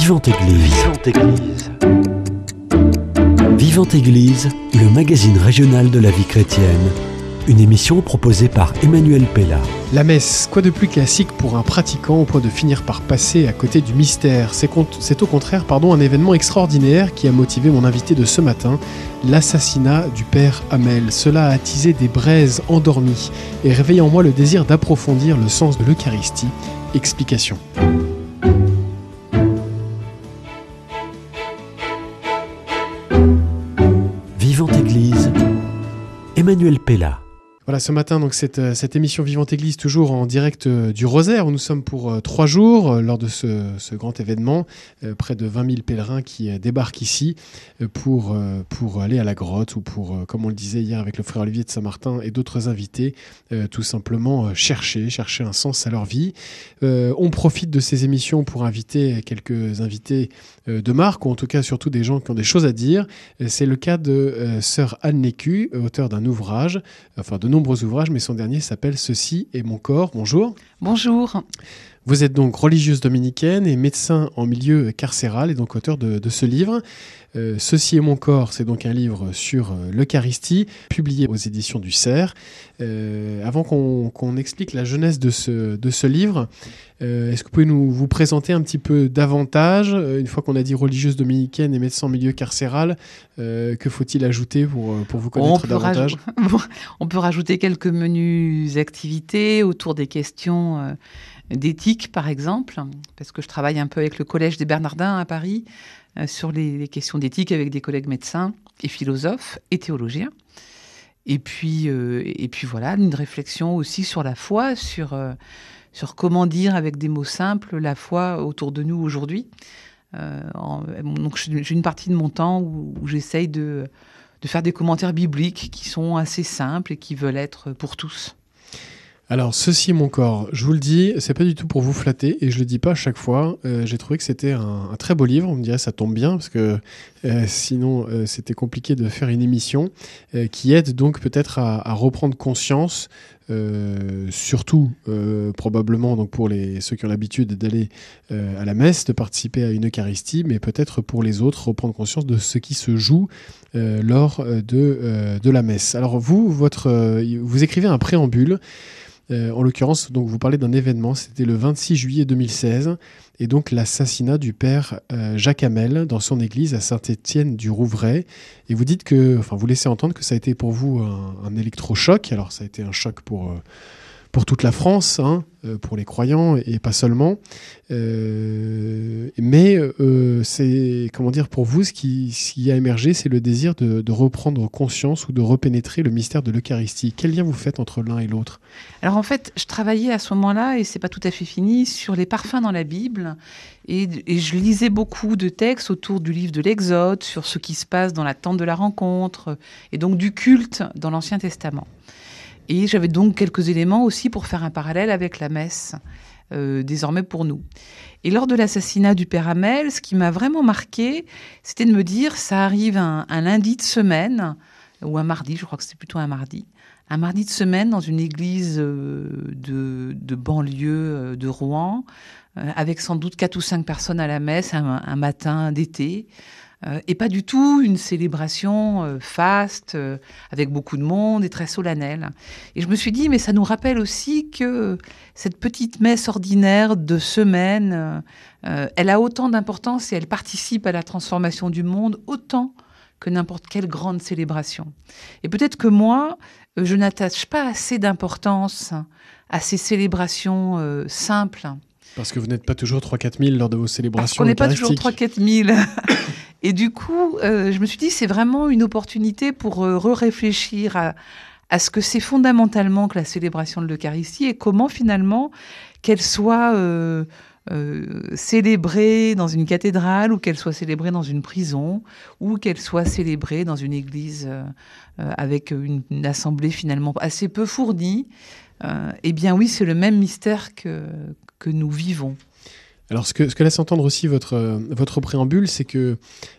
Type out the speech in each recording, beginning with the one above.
Vivante Église. Vivante Église. Vivante Église, le magazine régional de la vie chrétienne. Une émission proposée par Emmanuel Pella. La messe, quoi de plus classique pour un pratiquant au point de finir par passer à côté du mystère. C'est au contraire un événement extraordinaire qui a motivé mon invité de ce matin, l'assassinat du père Hamel. Cela a attisé des braises endormies et réveillé en moi le désir d'approfondir le sens de l'Eucharistie. Explication. Vivante Église, Emmanuel Pella. Voilà, ce matin, donc cette émission Vivante Église, toujours en direct du Rosaire, où nous sommes pour 3 jours, lors de ce grand événement. Près de 20 000 pèlerins qui débarquent ici pour aller à la grotte, ou pour, comme on le disait hier avec le frère Olivier de Saint-Martin et d'autres invités, tout simplement chercher un sens à leur vie. On profite de ces émissions pour inviter quelques invités de marque, ou en tout cas surtout des gens qui ont des choses à dire. C'est le cas de sœur Anne Lécu, auteure d'un ouvrage, de nombreux ouvrages, mais son dernier s'appelle « Ceci est mon corps ». Bonjour. Bonjour. Vous êtes donc religieuse dominicaine et médecin en milieu carcéral, et donc auteur de ce livre. « Ceci est mon corps », c'est donc un livre sur l'Eucharistie, publié aux éditions du Cerf. Avant qu'on explique la genèse de ce livre, est-ce que vous pouvez vous présenter un petit peu davantage, une fois qu'on a dit religieuse dominicaine et médecin en milieu carcéral, que faut-il ajouter pour vous connaître davantage ? On peut rajouter quelques menues activités autour des questions d'éthique, par exemple, parce que je travaille un peu avec le Collège des Bernardins à Paris sur les questions d'éthique avec des collègues médecins et philosophes et théologiens. Et puis voilà, une réflexion aussi sur la foi, sur comment dire avec des mots simples la foi autour de nous aujourd'hui. Donc j'ai une partie de mon temps où j'essaye de faire des commentaires bibliques qui sont assez simples et qui veulent être pour tous. Alors, ceci est mon corps. Je vous le dis, c'est pas du tout pour vous flatter, et je le dis pas à chaque fois. J'ai trouvé que c'était un très beau livre. On me dirait ça tombe bien, parce que sinon c'était compliqué de faire une émission qui aide donc peut-être à reprendre conscience, surtout probablement donc pour ceux qui ont l'habitude d'aller à la messe, de participer à une Eucharistie, mais peut-être pour les autres reprendre conscience de ce qui se joue lors de la messe. Alors vous écrivez un préambule. En l'occurrence, donc, vous parlez d'un événement, c'était le 26 juillet 2016, et donc l'assassinat du père Jacques Hamel dans son église à Saint-Étienne-du-Rouvray. Et vous dites vous laissez entendre que ça a été pour vous un électrochoc. Alors ça a été un choc pour toute la France, pour les croyants et pas seulement. Mais c'est, pour vous, ce qui a émergé, c'est le désir de reprendre conscience ou de repénétrer le mystère de l'Eucharistie. Quel lien vous faites entre l'un et l'autre ? Alors en fait, je travaillais à ce moment-là, et c'est pas tout à fait fini, sur les parfums dans la Bible. Et je lisais beaucoup de textes autour du livre de l'Exode, sur ce qui se passe dans la tente de la rencontre, et donc du culte dans l'Ancien Testament. Et j'avais donc quelques éléments aussi pour faire un parallèle avec la messe, désormais pour nous. Et lors de l'assassinat du père Hamel, ce qui m'a vraiment marqué, c'était de me dire, ça arrive un lundi de semaine, ou un mardi, je crois que c'était plutôt un mardi de semaine dans une église de banlieue de Rouen, avec sans doute 4 ou 5 personnes à la messe, un matin d'été. Et pas du tout une célébration faste, avec beaucoup de monde et très solennelle. Et je me suis dit, mais ça nous rappelle aussi que cette petite messe ordinaire de semaine, elle a autant d'importance et elle participe à la transformation du monde autant que n'importe quelle grande célébration. Et peut-être que moi, je n'attache pas assez d'importance à ces célébrations simples. Parce que vous n'êtes pas toujours 3-4 000 lors de vos célébrations eucharistiques. Parce qu'on n'est pas toujours 3-4 000. Et du coup, je me suis dit, c'est vraiment une opportunité pour réfléchir à ce que c'est fondamentalement que la célébration de l'Eucharistie et comment finalement qu'elle soit célébrée dans une cathédrale ou qu'elle soit célébrée dans une prison ou qu'elle soit célébrée dans une église avec une assemblée finalement assez peu fournie. Eh bien oui, c'est le même mystère que nous vivons. Alors, ce que laisse entendre aussi votre préambule, c'est que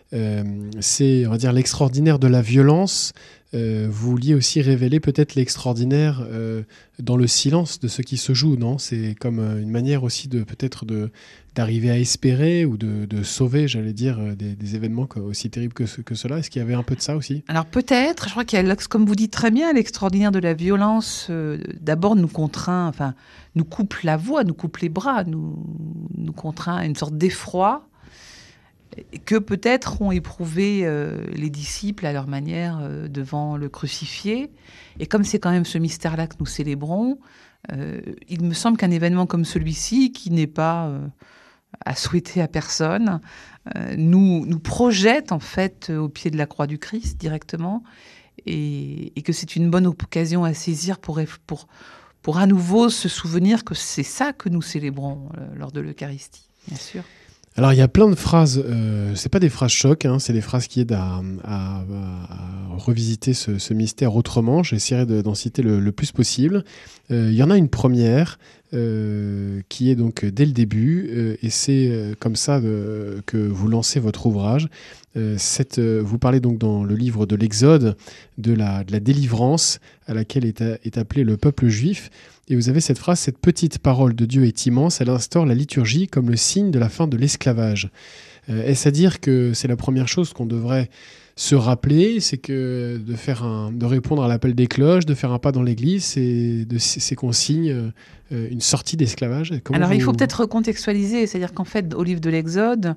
c'est, on va dire, l'extraordinaire de la violence. Vous vouliez aussi révéler peut-être l'extraordinaire dans le silence de ce qui se joue, non? C'est comme une manière aussi d'arriver à espérer ou de sauver, j'allais dire, des événements aussi terribles que cela. Est-ce qu'il y avait un peu de ça aussi? Alors peut-être, je crois qu'il y a, comme vous dites très bien, l'extraordinaire de la violence, d'abord nous contraint, enfin, nous coupe la voix, nous coupe les bras, nous contraint à une sorte d'effroi que peut-être ont éprouvé les disciples à leur manière devant le crucifié. Et comme c'est quand même ce mystère-là que nous célébrons, il me semble qu'un événement comme celui-ci, qui n'est pas à souhaiter à personne, nous projette en fait au pied de la croix du Christ directement, et que c'est une bonne occasion à saisir pour à nouveau se souvenir que c'est ça que nous célébrons lors de l'Eucharistie, bien sûr. Alors, il y a plein de phrases, c'est pas des phrases chocs, hein, c'est des phrases qui aident à revisiter ce mystère autrement. J'essaierai d'en citer le plus possible. Il y en a une première qui est donc dès le début, et c'est comme ça que vous lancez votre ouvrage. Vous parlez donc dans le livre de l'Exode de la délivrance à laquelle est appelé le peuple juif. Et vous avez cette phrase: cette petite parole de Dieu est immense, elle instaure la liturgie comme le signe de la fin de l'esclavage. Est-ce à dire que c'est la première chose qu'on devrait se rappeler, c'est que de répondre à l'appel des cloches, de faire un pas dans l'église, c'est qu'on signe une sortie d'esclavage? Alors il faut peut-être recontextualiser, c'est-à-dire qu'en fait, au livre de l'Exode,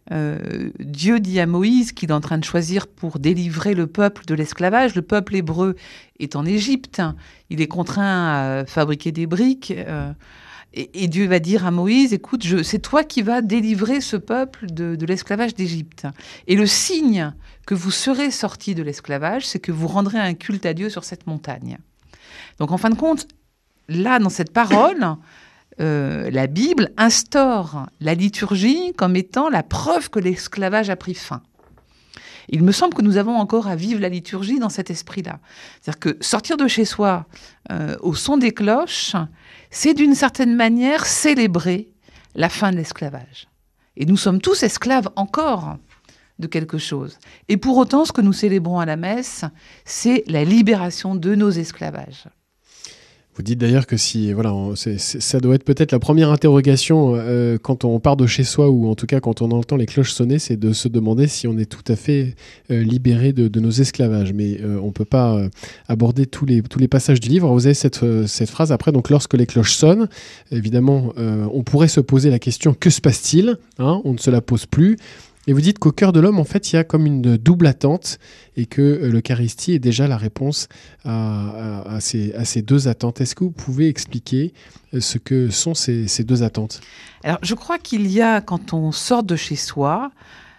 Dieu dit à Moïse qu'il est en train de choisir pour délivrer le peuple de l'esclavage. Le peuple hébreu est en Égypte, il est contraint à fabriquer des briques, et Dieu va dire à Moïse: écoute, c'est toi qui vas délivrer ce peuple de l'esclavage d'Égypte. Et le signe que vous serez sortis de l'esclavage, c'est que vous rendrez un culte à Dieu sur cette montagne. Donc en fin de compte, là, dans cette parole, la Bible instaure la liturgie comme étant la preuve que l'esclavage a pris fin. Il me semble que nous avons encore à vivre la liturgie dans cet esprit-là. C'est-à-dire que sortir de chez soi au son des cloches, c'est d'une certaine manière célébrer la fin de l'esclavage. Et nous sommes tous esclaves encore de quelque chose. Et pour autant, ce que nous célébrons à la messe, c'est la libération de nos esclavages. Vous dites d'ailleurs que ça doit être peut-être la première interrogation quand on part de chez soi, ou en tout cas quand on entend les cloches sonner, c'est de se demander si on est tout à fait libéré de nos esclavages. Mais on ne peut pas aborder tous les passages du livre. Alors, vous avez cette phrase après, donc lorsque les cloches sonnent, évidemment, on pourrait se poser la question: que se passe-t-il, hein? On ne se la pose plus. Et vous dites qu'au cœur de l'homme, en fait, il y a comme une double attente, et que l'Eucharistie est déjà la réponse à ces deux attentes. Est-ce que vous pouvez expliquer ce que sont ces deux attentes? Alors, je crois qu'il y a, quand on sort de chez soi,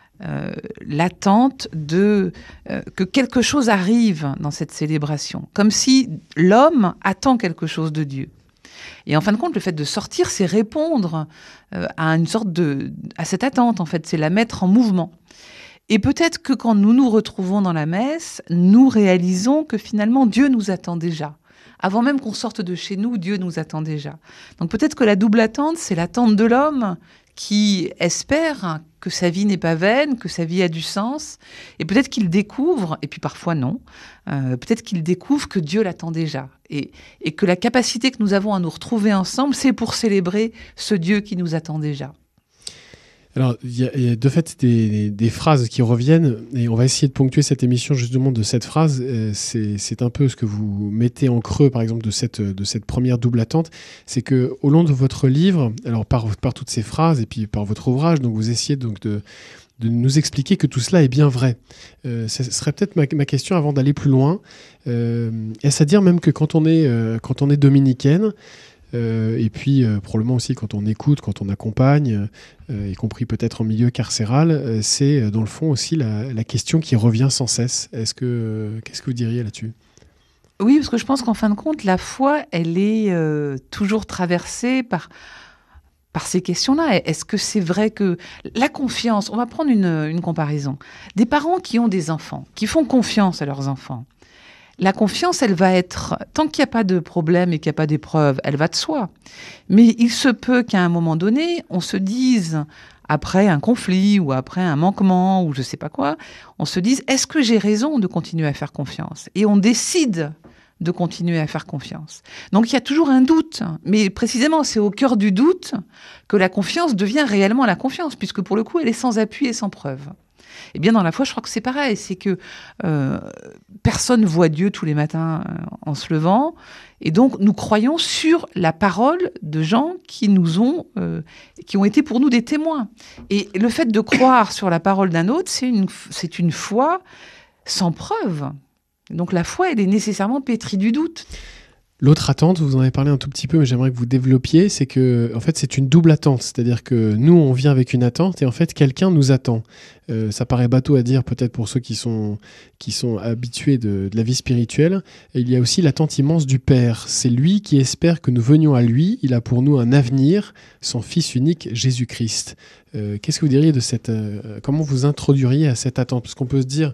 l'attente que quelque chose arrive dans cette célébration, comme si l'homme attend quelque chose de Dieu. Et en fin de compte, le fait de sortir, c'est répondre à cette attente, en fait, c'est la mettre en mouvement. Et peut-être que quand nous nous retrouvons dans la messe, nous réalisons que finalement, Dieu nous attend déjà. Avant même qu'on sorte de chez nous, Dieu nous attend déjà. Donc peut-être que la double attente, c'est l'attente de l'homme qui espère que sa vie n'est pas vaine, que sa vie a du sens, et peut-être qu'il découvre, et puis parfois non, peut-être qu'il découvre que Dieu l'attend déjà, et que la capacité que nous avons à nous retrouver ensemble, c'est pour célébrer ce Dieu qui nous attend déjà. Alors, il y a de fait des phrases qui reviennent, et on va essayer de ponctuer cette émission justement de cette phrase. C'est un peu ce que vous mettez en creux, par exemple, de cette première double attente. C'est que au long de votre livre, alors par toutes ces phrases et puis par votre ouvrage, donc vous essayez donc de nous expliquer que tout cela est bien vrai. Ce serait peut-être ma question avant d'aller plus loin. Est-ce à dire même que quand on est dominicaine, et puis probablement aussi quand on écoute, quand on accompagne, y compris peut-être en milieu carcéral, c'est dans le fond aussi la question qui revient sans cesse. Qu'est-ce que vous diriez là-dessus? Oui, parce que je pense qu'en fin de compte, la foi, elle est toujours traversée par ces questions-là. Est-ce que c'est vrai que la confiance, on va prendre une comparaison, des parents qui ont des enfants, qui font confiance à leurs enfants. La confiance, elle va être, tant qu'il n'y a pas de problème et qu'il n'y a pas d'épreuve, elle va de soi. Mais il se peut qu'à un moment donné, on se dise après un conflit ou après un manquement ou je sais pas quoi, on se dise, est-ce que j'ai raison de continuer à faire confiance ? Et on décide de continuer à faire confiance. Donc il y a toujours un doute, mais précisément c'est au cœur du doute que la confiance devient réellement la confiance, puisque pour le coup elle est sans appui et sans preuve. Et bien dans la foi, je crois que c'est pareil, c'est que personne voit Dieu tous les matins en se levant, et donc nous croyons sur la parole de gens qui ont été pour nous des témoins. Et le fait de croire sur la parole d'un autre, c'est une foi sans preuve. Donc la foi, elle est nécessairement pétrie du doute. L'autre attente, vous en avez parlé un tout petit peu, mais j'aimerais que vous développiez, c'est que, en fait, c'est une double attente. C'est-à-dire que nous, on vient avec une attente et en fait, quelqu'un nous attend. Ça paraît bateau à dire, peut-être pour ceux qui sont habitués de la vie spirituelle. Et il y a aussi l'attente immense du Père. C'est lui qui espère que nous venions à lui. Il a pour nous un avenir, son Fils unique, Jésus-Christ. Qu'est-ce que vous diriez de cette... comment vous introduiriez à cette attente ? Parce qu'on peut se dire...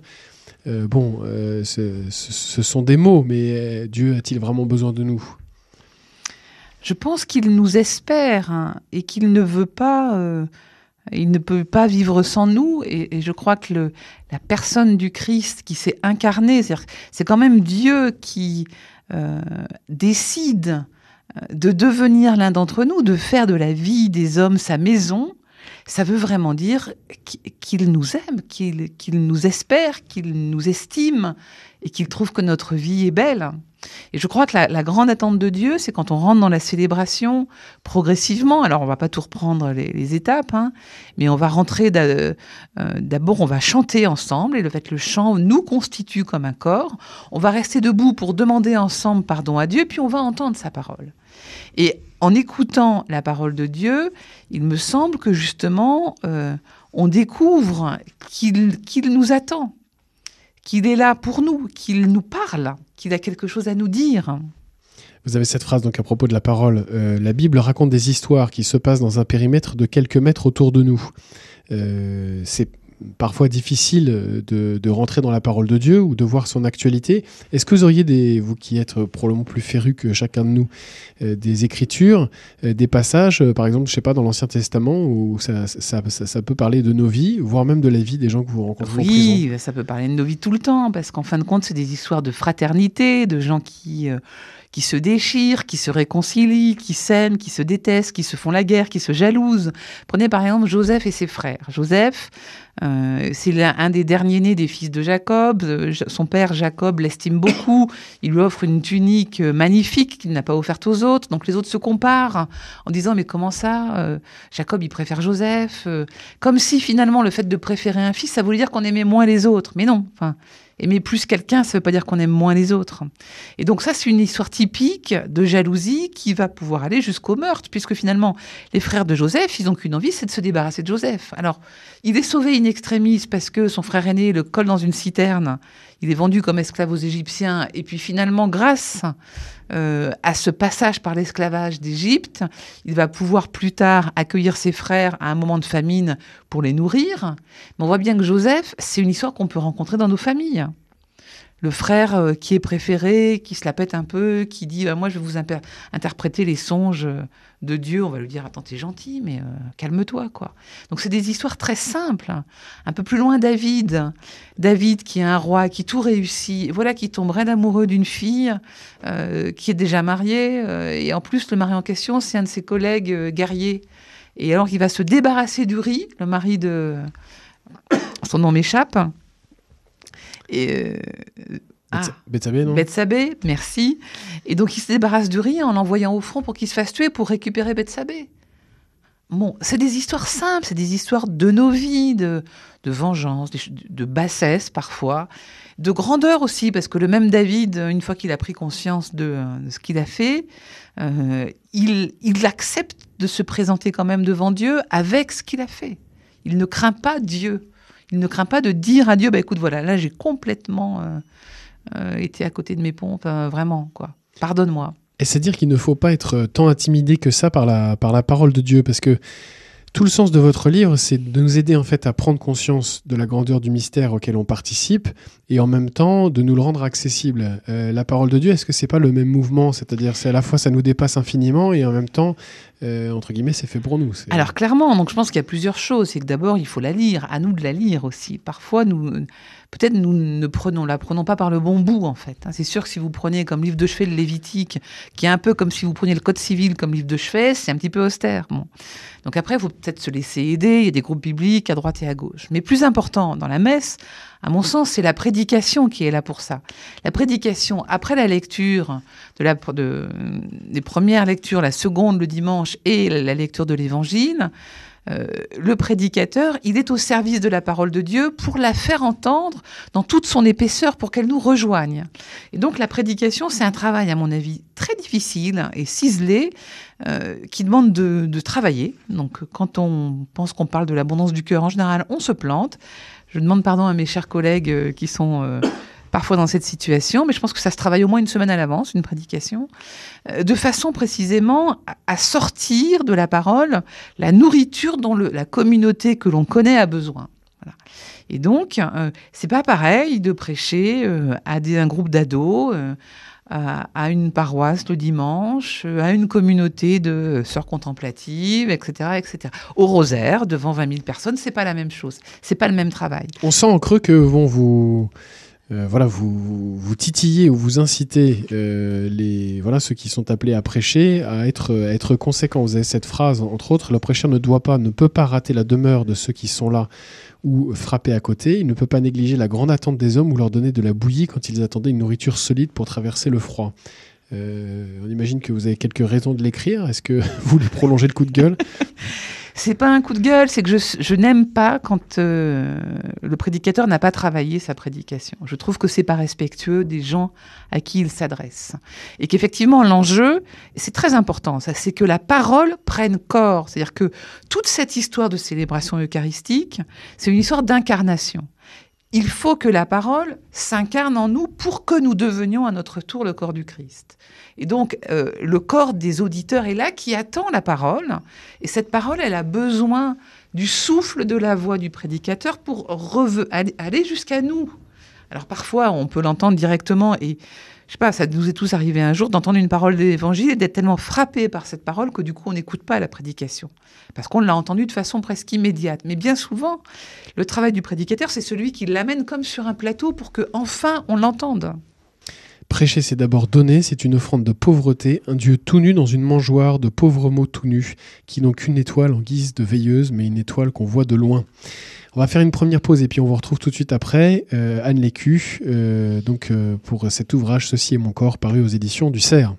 ce sont des mots, mais Dieu a-t-il vraiment besoin de nous ? Je pense qu'il nous espère et qu'il ne veut pas, il ne peut pas vivre sans nous. Et je crois que la personne du Christ qui s'est incarnée, c'est quand même Dieu qui décide de devenir l'un d'entre nous, de faire de la vie des hommes sa maison. Ça veut vraiment dire qu'il nous aime, qu'il nous espère, qu'il nous estime et qu'il trouve que notre vie est belle. Et je crois que la grande attente de Dieu, c'est quand on rentre dans la célébration progressivement. Alors, on ne va pas tout reprendre les étapes, mais on va rentrer d'abord, on va chanter ensemble. Et le fait, le chant nous constitue comme un corps. On va rester debout pour demander ensemble pardon à Dieu, puis on va entendre sa parole. Et en écoutant la parole de Dieu, il me semble que justement, on découvre qu'il nous attend, qu'il est là pour nous, qu'il nous parle, qu'il a quelque chose à nous dire. Vous avez cette phrase donc à propos de la parole. La Bible raconte des histoires qui se passent dans un périmètre de quelques mètres autour de nous. C'est parfois difficile de rentrer dans la parole de Dieu ou de voir son actualité. Est-ce que vous auriez, vous qui êtes probablement plus férus que chacun de nous, des écritures, des passages, par exemple, je sais pas, dans l'Ancien Testament, où ça peut parler de nos vies, voire même de la vie des gens que vous rencontrez en prison ? Oui, ça peut parler de nos vies tout le temps, parce qu'en fin de compte, c'est des histoires de fraternité, de gens qui se déchirent, qui se réconcilient, qui s'aiment, qui se détestent, qui se font la guerre, qui se jalousent. Prenez par exemple Joseph et ses frères. Joseph, c'est un des derniers nés des fils de Jacob. Son père, Jacob, l'estime beaucoup. Il lui offre une tunique magnifique qu'il n'a pas offerte aux autres. Donc les autres se comparent en disant « Mais comment ça Jacob, il préfère Joseph ?» Comme si finalement le fait de préférer un fils, ça voulait dire qu'on aimait moins les autres. Mais non, aimer plus quelqu'un, ça ne veut pas dire qu'on aime moins les autres. Et donc ça, c'est une histoire typique de jalousie qui va pouvoir aller jusqu'au meurtre, puisque finalement, les frères de Joseph, ils n'ont qu'une envie, c'est de se débarrasser de Joseph. Alors, il est sauvé in extremis parce que son frère aîné le colle dans une citerne, il est vendu comme esclave aux Égyptiens, et puis finalement, grâce à ce passage par l'esclavage d'Égypte, il va pouvoir plus tard accueillir ses frères à un moment de famine pour les nourrir. Mais on voit bien que Joseph, c'est une histoire qu'on peut rencontrer dans nos familles. Le frère qui est préféré, qui se la pète un peu, qui dit moi je vais vous interpréter les songes de Dieu. On va lui dire attends, t'es gentil, mais calme-toi, quoi. Donc c'est des histoires très simples. Un peu plus loin, David qui est un roi, qui tout réussit, voilà, qui tomberait amoureux d'une fille qui est déjà mariée, et en plus le mari en question, c'est un de ses collègues guerriers. Et alors il va se débarrasser d'Uri, le mari de... son nom m'échappe. Bethsabée, non ? Bethsabée, merci. Et donc il se débarrasse d'Uri en l'envoyant au front pour qu'il se fasse tuer pour récupérer Bethsabée. Bon, c'est des histoires simples, c'est des histoires de nos vies, de vengeance, de bassesse parfois, de grandeur aussi, parce que le même David, une fois qu'il a pris conscience de ce qu'il a fait, il accepte de se présenter quand même devant Dieu avec ce qu'il a fait. Il ne craint pas Dieu. Il ne craint pas de dire à Dieu, écoute, voilà, là j'ai complètement été à côté de mes pompes, vraiment, quoi. Pardonne-moi. Et c'est-à-dire qu'il ne faut pas être tant intimidé que ça par la parole de Dieu, parce que tout le sens de votre livre, c'est de nous aider en fait à prendre conscience de la grandeur du mystère auquel on participe, et en même temps de nous le rendre accessible. La parole de Dieu, est-ce que c'est pas le même mouvement ? C'est-à-dire, c'est à la fois ça nous dépasse infiniment, et en même temps, entre guillemets, c'est fait pour nous. Alors clairement, donc je pense qu'il y a plusieurs choses. C'est que d'abord, il faut la lire, à nous de la lire aussi. Parfois, peut-être nous ne la prenons pas par le bon bout, en fait. C'est sûr que si vous prenez comme livre de chevet le Lévitique, qui est un peu comme si vous preniez le Code civil comme livre de chevet, c'est un petit peu austère. Bon. Donc après, il faut peut-être se laisser aider. Il y a des groupes bibliques à droite et à gauche. Mais plus important dans la messe, à mon sens, c'est la prédication qui est là pour ça. La prédication, après la lecture des premières lectures, la seconde le dimanche et la lecture de l'Évangile, le prédicateur, il est au service de la parole de Dieu pour la faire entendre dans toute son épaisseur pour qu'elle nous rejoigne. Et donc la prédication, c'est un travail, à mon avis, très difficile et ciselé, qui demande de travailler. Donc quand on pense qu'on parle de l'abondance du cœur, en général, on se plante. Je demande pardon à mes chers collègues qui sont parfois dans cette situation, mais je pense que ça se travaille au moins une semaine à l'avance, une prédication, de façon précisément à sortir de la parole la nourriture dont la communauté que l'on connaît a besoin. Voilà. Et donc, c'est pas pareil de prêcher à un groupe d'ados, à une paroisse le dimanche, à une communauté de sœurs contemplatives, etc., etc. Au rosaire, devant 20 000 personnes, c'est pas la même chose. C'est pas le même travail. On sent en creux que vous titillez ou vous incitez ceux qui sont appelés à prêcher à être conséquents. Vous avez cette phrase, entre autres, le prêcheur ne peut pas rater la demeure de ceux qui sont là ou frapper à côté. Il ne peut pas négliger la grande attente des hommes ou leur donner de la bouillie quand ils attendaient une nourriture solide pour traverser le froid. On imagine que vous avez quelques raisons de l'écrire. Est-ce que vous voulez prolonger le coup de gueule ? C'est pas un coup de gueule, c'est que je n'aime pas quand le prédicateur n'a pas travaillé sa prédication. Je trouve que c'est pas respectueux des gens à qui il s'adresse. Et qu'effectivement, l'enjeu, c'est très important, ça, c'est que la parole prenne corps. C'est-à-dire que toute cette histoire de célébration eucharistique, c'est une histoire d'incarnation. Il faut que la parole s'incarne en nous pour que nous devenions à notre tour le corps du Christ. Et donc, le corps des auditeurs est là qui attend la parole. Et cette parole, elle a besoin du souffle de la voix du prédicateur pour aller jusqu'à nous. Alors parfois, on peut l'entendre directement et je sais pas, ça nous est tous arrivé un jour d'entendre une parole de l'Évangile et d'être tellement frappé par cette parole que du coup, on n'écoute pas la prédication. Parce qu'on l'a entendue de façon presque immédiate. Mais bien souvent, le travail du prédicateur, c'est celui qui l'amène comme sur un plateau pour qu'enfin on l'entende. Prêcher, c'est d'abord donner, c'est une offrande de pauvreté, un Dieu tout nu dans une mangeoire de pauvres mots tout nus, qui n'ont qu'une étoile en guise de veilleuse, mais une étoile qu'on voit de loin. On va faire une première pause et puis on vous retrouve tout de suite après. Anne Lécu, pour cet ouvrage « Ceci est mon corps » paru aux éditions du Cerf.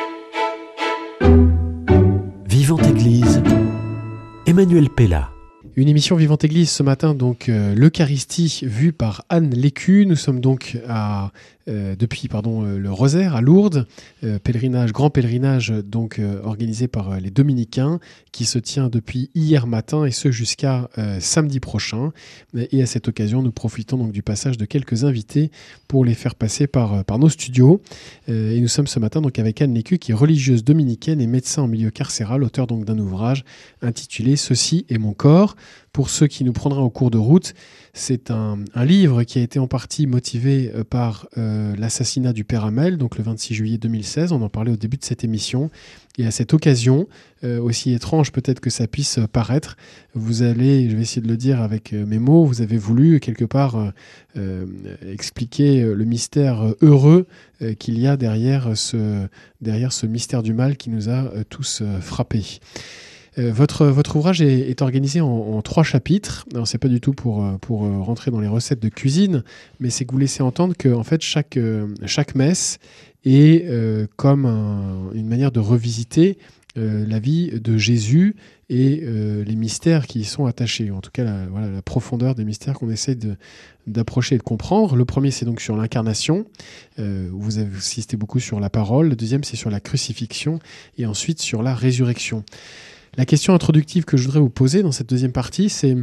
Vivante Église, Emmanuel Pella. Une émission Vivante Église ce matin, donc l'Eucharistie vue par Anne Lécu. Nous sommes donc depuis le Rosaire à Lourdes, grand pèlerinage donc organisé par les Dominicains qui se tient depuis hier matin et ce jusqu'à samedi prochain. Et à cette occasion, nous profitons donc du passage de quelques invités pour les faire passer par nos studios. Et nous sommes ce matin donc avec Anne Lécu qui est religieuse dominicaine et médecin en milieu carcéral, auteur donc d'un ouvrage intitulé « Ceci est mon corps ». Pour ceux qui nous prendraient en cours de route, c'est un livre qui a été en partie motivé par l'assassinat du père Hamel, donc le 26 juillet 2016. On en parlait au début de cette émission. Et à cette occasion, aussi étrange peut-être que ça puisse paraître, je vais essayer de le dire avec mes mots, vous avez voulu quelque part expliquer le mystère heureux qu'il y a derrière ce mystère du mal qui nous a tous frappés. Votre ouvrage est organisé en 3 chapitres. Alors, c'est pas du tout pour rentrer dans les recettes de cuisine, mais c'est que vous laissez entendre que en fait, chaque messe est comme une manière de revisiter la vie de Jésus et les mystères qui y sont attachés. En tout cas, la profondeur des mystères qu'on essaie d'approcher et de comprendre. Le premier, c'est donc sur l'incarnation. Vous avez insisté beaucoup sur la parole. Le deuxième, c'est sur la crucifixion. Et ensuite, sur la résurrection. La question introductive que je voudrais vous poser dans cette deuxième partie, c'est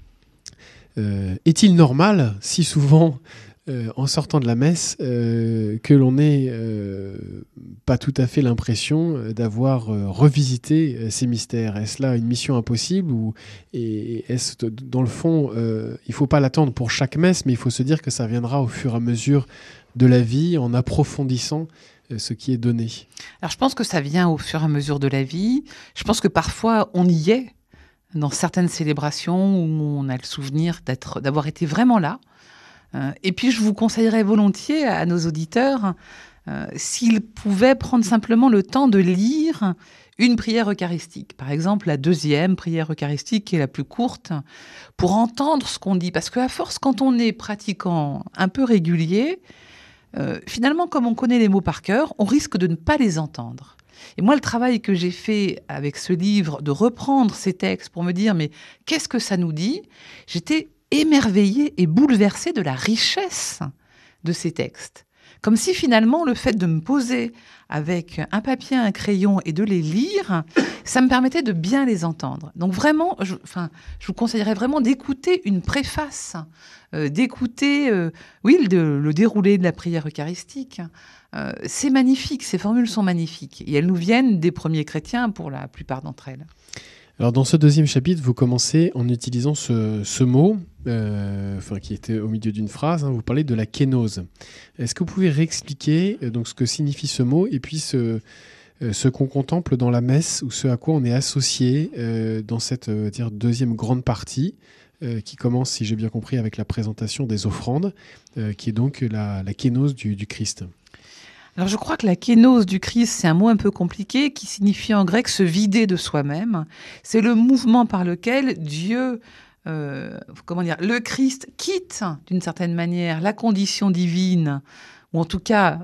est-il normal, si souvent, en sortant de la messe, que l'on n'ait pas tout à fait l'impression d'avoir revisité ces mystères ? Est-ce là une mission impossible et est-ce, dans le fond, il ne faut pas l'attendre pour chaque messe, mais il faut se dire que ça viendra au fur et à mesure de la vie, en approfondissant ce qui est donné. Alors je pense que ça vient au fur et à mesure de la vie. Je pense que parfois on y est dans certaines célébrations où on a le souvenir d'avoir été vraiment là. Et puis je vous conseillerais volontiers à nos auditeurs s'ils pouvaient prendre simplement le temps de lire une prière eucharistique. Par exemple, la 2e prière eucharistique qui est la plus courte pour entendre ce qu'on dit. Parce qu'à force, quand on est pratiquant un peu régulier, finalement, comme on connaît les mots par cœur, on risque de ne pas les entendre. Et moi, le travail que j'ai fait avec ce livre, de reprendre ces textes pour me dire, mais qu'est-ce que ça nous dit ? J'étais émerveillée et bouleversée de la richesse de ces textes. Comme si finalement, le fait de me poser avec un papier, un crayon et de les lire, ça me permettait de bien les entendre. Donc vraiment, je vous conseillerais vraiment d'écouter une préface, d'écouter le déroulé de la prière eucharistique. C'est magnifique, ces formules sont magnifiques. Et elles nous viennent des premiers chrétiens pour la plupart d'entre elles. Alors dans ce 2e chapitre, vous commencez en utilisant ce mot, qui était au milieu d'une phrase, vous parlez de la kénose. Est-ce que vous pouvez réexpliquer donc, ce que signifie ce mot et puis ce qu'on contemple dans la messe ou ce à quoi on est associé dans cette 2e grande partie qui commence, si j'ai bien compris, avec la présentation des offrandes, qui est donc la kénose du Christ. Alors je crois que la kénose du Christ, c'est un mot un peu compliqué qui signifie en grec se vider de soi-même. C'est le mouvement par lequel Dieu, le Christ quitte d'une certaine manière la condition divine, ou en tout cas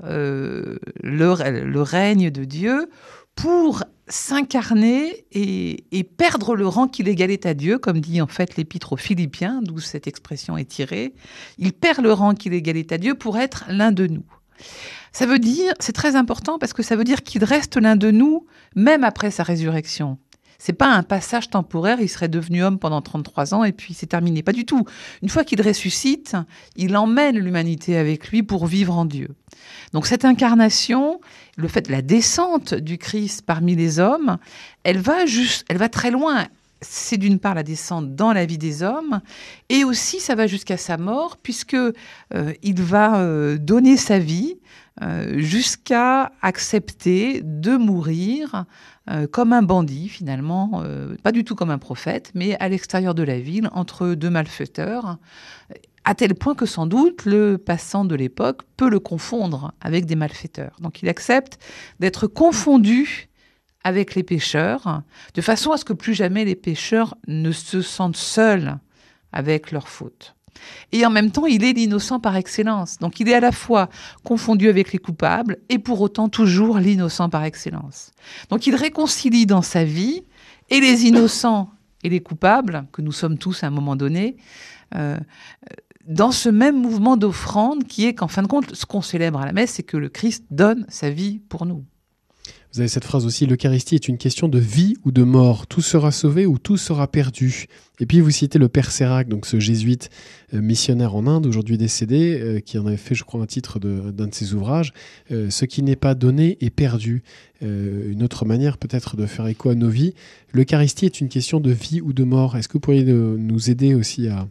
le règne de Dieu, pour s'incarner et perdre le rang qu'il égalait à Dieu, comme dit en fait l'épître aux Philippiens, d'où cette expression est tirée. Il perd le rang qu'il égalait à Dieu pour être l'un de nous. Ça veut dire, c'est très important parce que ça veut dire qu'il reste l'un de nous même après sa résurrection. C'est pas un passage temporaire, il serait devenu homme pendant 33 ans et puis c'est terminé. Pas du tout. Une fois qu'il ressuscite, il emmène l'humanité avec lui pour vivre en Dieu. Donc cette incarnation, le fait de la descente du Christ parmi les hommes, elle va très loin. C'est d'une part la descente dans la vie des hommes, et aussi ça va jusqu'à sa mort, puisque il va donner sa vie jusqu'à accepter de mourir comme un bandit, finalement, pas du tout comme un prophète, mais à l'extérieur de la ville, entre 2 malfaiteurs, à tel point que sans doute le passant de l'époque peut le confondre avec des malfaiteurs. Donc il accepte d'être confondu avec les pécheurs, de façon à ce que plus jamais les pécheurs ne se sentent seuls avec leurs fautes. Et en même temps, il est l'innocent par excellence. Donc il est à la fois confondu avec les coupables et pour autant toujours l'innocent par excellence. Donc il réconcilie dans sa vie et les innocents et les coupables, que nous sommes tous à un moment donné, dans ce même mouvement d'offrande qui est qu'en fin de compte, ce qu'on célèbre à la messe, c'est que le Christ donne sa vie pour nous. Vous avez cette phrase aussi, l'Eucharistie est une question de vie ou de mort. Tout sera sauvé ou tout sera perdu. Et puis vous citez le père Sérac, donc ce jésuite missionnaire en Inde, aujourd'hui décédé, qui en avait fait, je crois, un titre d'un de ses ouvrages. Ce qui n'est pas donné est perdu. Une autre manière peut-être de faire écho à nos vies. L'Eucharistie est une question de vie ou de mort. Est-ce que vous pourriez nous aider aussi à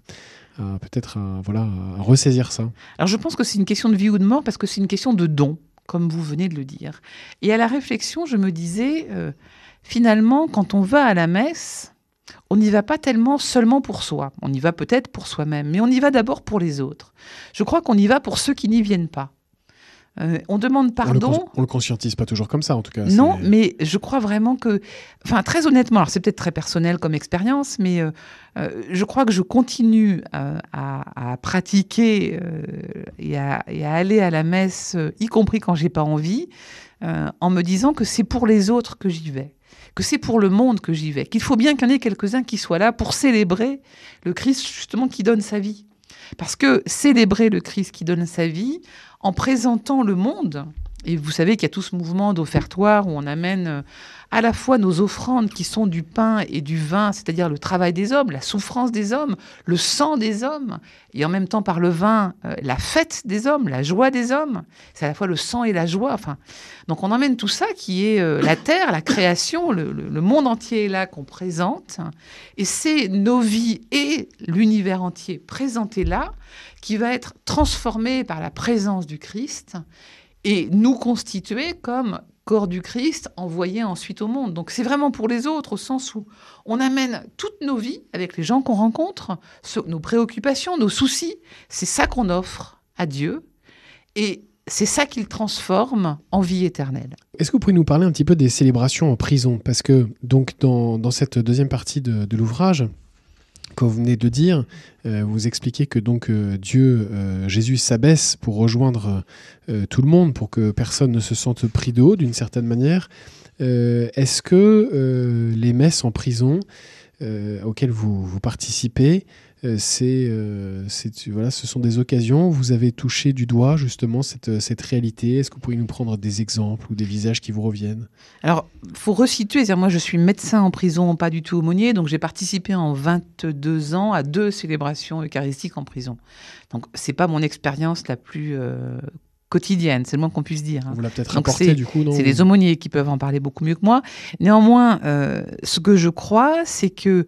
ressaisir ça? Alors je pense que c'est une question de vie ou de mort parce que c'est une question de don, comme vous venez de le dire. Et à la réflexion, je me disais, finalement, quand on va à la messe, on n'y va pas tellement seulement pour soi. On y va peut-être pour soi-même, mais on y va d'abord pour les autres. Je crois qu'on y va pour ceux qui n'y viennent pas. On demande pardon. On le conscientise pas toujours comme ça, en tout cas. Non, mais je crois vraiment que... Enfin, très honnêtement, alors c'est peut-être très personnel comme expérience, mais je crois que je continue à pratiquer et à aller à la messe, y compris quand j'ai pas envie, en me disant que c'est pour les autres que j'y vais, que c'est pour le monde que j'y vais, qu'il faut bien qu'il y en ait quelques-uns qui soient là pour célébrer le Christ, justement, qui donne sa vie. Parce que célébrer le Christ qui donne sa vie, en présentant le monde, et vous savez qu'il y a tout ce mouvement d'offertoire où on amène à la fois nos offrandes qui sont du pain et du vin, c'est-à-dire le travail des hommes, la souffrance des hommes, le sang des hommes, et en même temps par le vin, la fête des hommes, la joie des hommes. C'est à la fois le sang et la joie. Enfin, donc on emmène tout ça qui est la terre, la création, le monde entier est là qu'on présente, et c'est nos vies et l'univers entier présentés là qui va être transformé par la présence du Christ et nous constituer comme corps du Christ envoyé ensuite au monde. Donc c'est vraiment pour les autres, au sens où on amène toutes nos vies avec les gens qu'on rencontre, nos préoccupations, nos soucis. C'est ça qu'on offre à Dieu et c'est ça qu'il transforme en vie éternelle. Est-ce que vous pouvez nous parler un petit peu des célébrations en prison? Parce que donc dans cette deuxième partie de l'ouvrage, comme vous venez de dire, vous expliquez que donc Jésus s'abaisse pour rejoindre tout le monde, pour que personne ne se sente pris de haut d'une certaine manière. Est-ce que les messes en prison auxquelles vous participez, ce sont des occasions où vous avez touché du doigt justement cette réalité? Est-ce que vous pourriez nous prendre des exemples ou des visages qui vous reviennent? Alors, il faut resituer. Moi, je suis médecin en prison, pas du tout aumônier, donc j'ai participé en 22 ans à 2 célébrations eucharistiques en prison. Donc, c'est pas mon expérience la plus quotidienne, c'est le moins qu'on puisse dire. Vous l'avez peut-être rapporté du coup, non? C'est les aumôniers qui peuvent en parler beaucoup mieux que moi. Néanmoins, ce que je crois, c'est que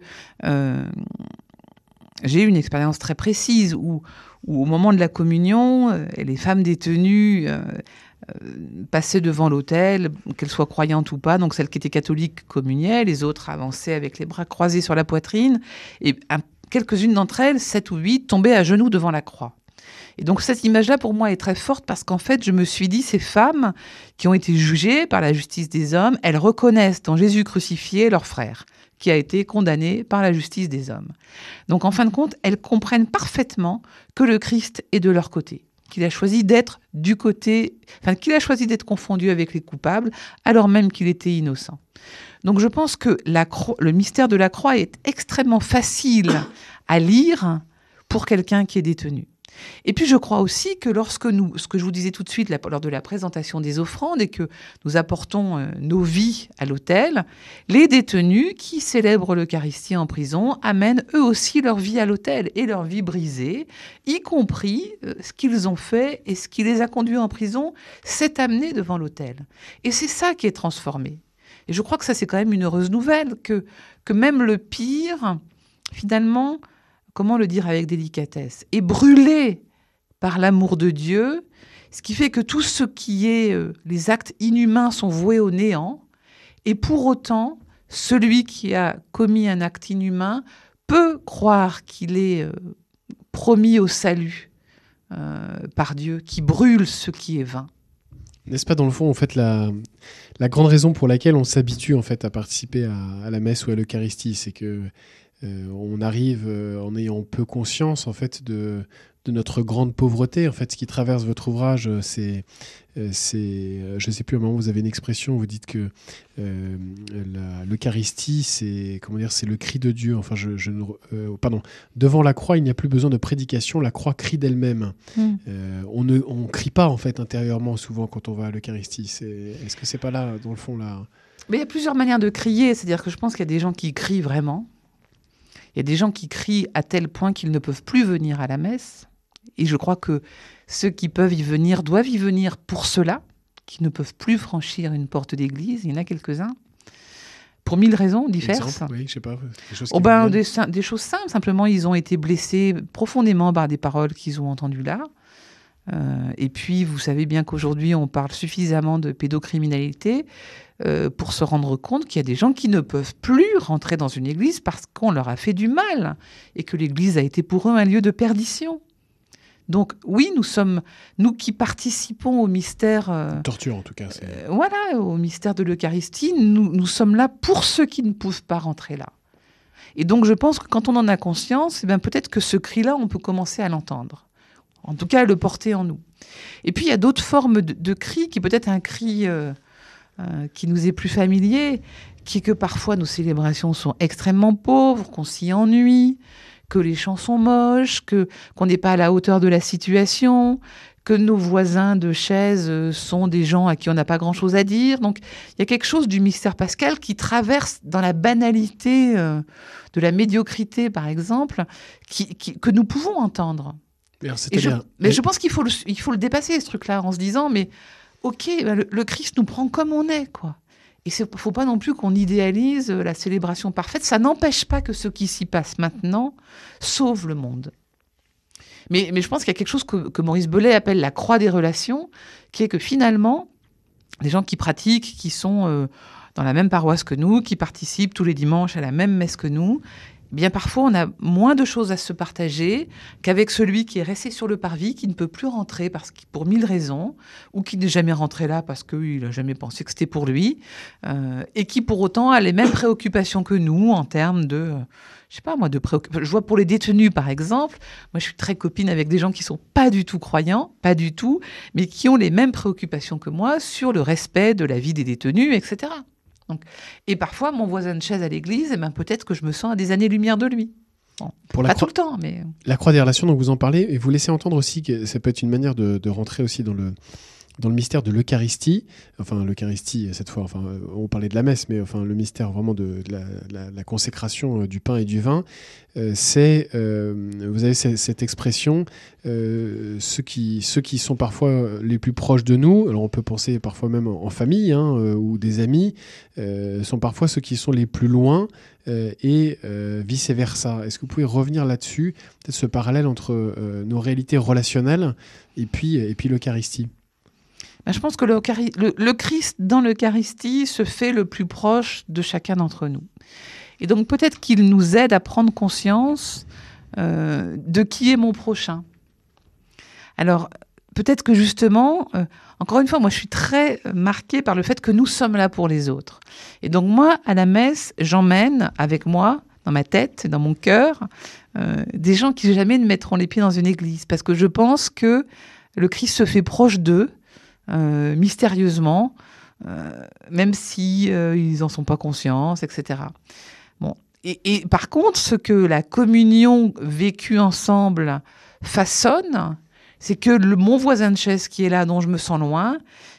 j'ai eu une expérience très précise où au moment de la communion, les femmes détenues passaient devant l'autel, qu'elles soient croyantes ou pas. Donc celles qui étaient catholiques communiaient, les autres avançaient avec les bras croisés sur la poitrine. Et quelques-unes d'entre elles, 7 ou 8, tombaient à genoux devant la croix. Et donc cette image-là, pour moi, est très forte parce qu'en fait, je me suis dit, ces femmes qui ont été jugées par la justice des hommes, elles reconnaissent dans Jésus crucifié leur frère, qui a été condamné par la justice des hommes. Donc en fin de compte, elles comprennent parfaitement que le Christ est de leur côté, qu'il a choisi d'être qu'il a choisi d'être confondu avec les coupables, alors même qu'il était innocent. Donc je pense que le mystère de la croix est extrêmement facile à lire pour quelqu'un qui est détenu. Et puis je crois aussi que ce que je vous disais tout de suite lors de la présentation des offrandes et que nous apportons nos vies à l'autel, les détenus qui célèbrent l'Eucharistie en prison amènent eux aussi leur vie à l'autel et leur vie brisée, y compris ce qu'ils ont fait et ce qui les a conduits en prison, s'est amené devant l'autel. Et c'est ça qui est transformé. Et je crois que ça c'est quand même une heureuse nouvelle, que même le pire, finalement, comment le dire avec délicatesse, est brûlé par l'amour de Dieu, ce qui fait que tout ce qui est les actes inhumains sont voués au néant, et pour autant, celui qui a commis un acte inhumain peut croire qu'il est promis au salut par Dieu, qui brûle ce qui est vain. N'est-ce pas dans le fond, en fait, la grande raison pour laquelle on s'habitue en fait à participer à la messe ou à l'Eucharistie, c'est que on arrive en ayant peu conscience en fait de notre grande pauvreté. En fait, ce qui traverse votre ouvrage, c'est je ne sais plus, à un moment, vous avez une expression, vous dites que l'Eucharistie, c'est le cri de Dieu. Enfin, pardon. Devant la croix, il n'y a plus besoin de prédication, la croix crie d'elle-même. On ne crie pas, en fait, intérieurement, souvent, quand on va à l'Eucharistie. Est-ce que c'est pas là, dans le fond, là? Mais il y a plusieurs manières de crier. C'est-à-dire que je pense qu'il y a des gens qui crient vraiment. Il y a des gens qui crient à tel point qu'ils ne peuvent plus venir à la messe. Et je crois que ceux qui peuvent y venir doivent y venir pour cela, qui ne peuvent plus franchir une porte d'église. Il y en a quelques-uns. Pour 1000 raisons diverses. Exemple, oui, je sais pas. Des choses simples. Simplement, ils ont été blessés profondément par des paroles qu'ils ont entendues là. Et puis, vous savez bien qu'aujourd'hui, on parle suffisamment de pédocriminalité pour se rendre compte qu'il y a des gens qui ne peuvent plus rentrer dans une église parce qu'on leur a fait du mal et que l'église a été pour eux un lieu de perdition. Donc oui, nous qui participons au mystère... torture, en tout cas. Au mystère de l'Eucharistie, nous sommes là pour ceux qui ne peuvent pas rentrer là. Et donc, je pense que quand on en a conscience, peut-être que ce cri-là, on peut commencer à l'entendre. En tout cas, à le porter en nous. Et puis, il y a d'autres formes de cris, qui peut-être un cri qui nous est plus familier, qui est que parfois nos célébrations sont extrêmement pauvres, qu'on s'y ennuie, que les chants sont moches, qu'on n'est pas à la hauteur de la situation, que nos voisins de chaise sont des gens à qui on n'a pas grand-chose à dire. Donc, il y a quelque chose du mystère pascal qui traverse dans la banalité de la médiocrité, par exemple, que nous pouvons entendre. Mais je pense qu'il faut le dépasser, ce truc-là, en se disant, mais ok, le Christ nous prend comme on est, quoi. Et il ne faut pas non plus qu'on idéalise la célébration parfaite. Ça n'empêche pas que ce qui s'y passe maintenant sauve le monde. Mais je pense qu'il y a quelque chose que Maurice Belay appelle la croix des relations, qui est que finalement, les gens qui pratiquent, qui sont dans la même paroisse que nous, qui participent tous les dimanches à la même messe que nous, bien parfois on a moins de choses à se partager qu'avec celui qui est resté sur le parvis, qui ne peut plus rentrer pour 1000 raisons, ou qui n'est jamais rentré là parce qu'il n'a jamais pensé que c'était pour lui, et qui pour autant a les mêmes préoccupations que nous en termes de... je sais pas moi, de préoccupation. Je vois pour les détenus, par exemple, moi je suis très copine avec des gens qui sont pas du tout croyants, pas du tout, mais qui ont les mêmes préoccupations que moi sur le respect de la vie des détenus, etc. Donc, et parfois, mon voisin de chaise à l'église, peut-être que je me sens à des années-lumière de lui. Bon, pas tout le temps, mais... La croix des relations, dont vous en parlez, et vous laissez entendre aussi que ça peut être une manière de rentrer aussi dans le mystère de l'Eucharistie. Enfin, l'Eucharistie, cette fois, on parlait de la messe, mais le mystère vraiment de la consécration du pain et du vin, vous avez cette expression, ceux qui sont parfois les plus proches de nous, alors on peut penser parfois même en famille ou des amis, sont parfois ceux qui sont les plus loin, et vice-versa. Est-ce que vous pouvez revenir là-dessus, peut-être ce parallèle entre nos réalités relationnelles et puis l'Eucharistie? Je pense que le Christ dans l'Eucharistie se fait le plus proche de chacun d'entre nous. Et donc peut-être qu'il nous aide à prendre conscience de qui est mon prochain. Alors peut-être que justement, encore une fois, moi je suis très marquée par le fait que nous sommes là pour les autres. Et donc moi, à la messe, j'emmène avec moi, dans ma tête, dans mon cœur, des gens qui jamais ne mettront les pieds dans une église. Parce que je pense que le Christ se fait proche d'eux, mystérieusement, même si ils n'en sont pas conscients, etc. Bon. Et par contre, ce que la communion vécue ensemble façonne, c'est que mon voisin de chaise qui est là, dont je me sens loin,